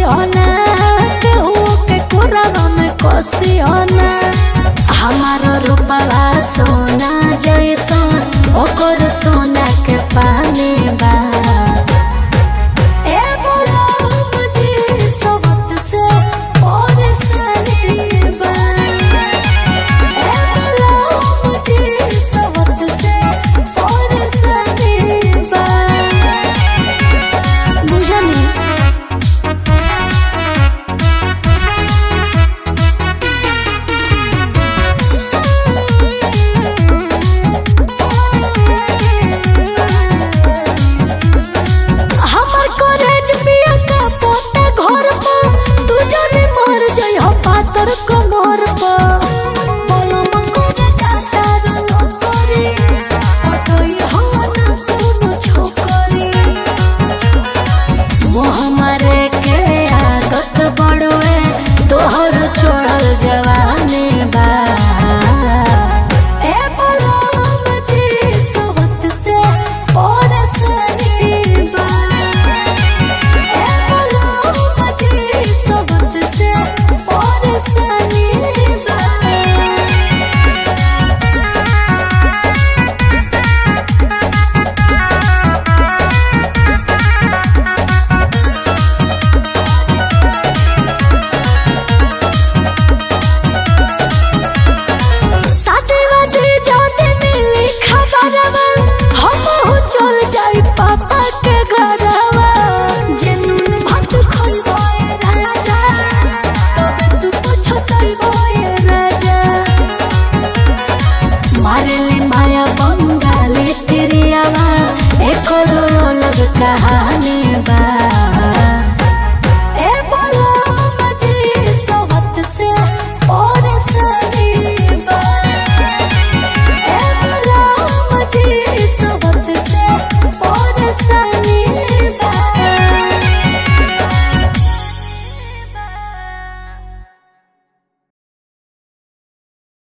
हसियाना केहू के कोरावा में कसियाना हमारो रूपवा सोना जैसन ओकर सोना के पानी बा ए बोलो मुझे सबत से और सनी बा ए बोलो मुझे सबत से और सनी बा बुझनी कमर पर बोलो मंगोरे जाता रनो करी पटई हो ना कोनो छोकरी मोह मारे के आदत बड़वे तोहर छोड़ल जवानी बा ए बोलो मुझे सोहत से और सनी बा ए बोलो मुझे सोहत से और सनी माया बंगाली तिरियावा एक अलग कहानी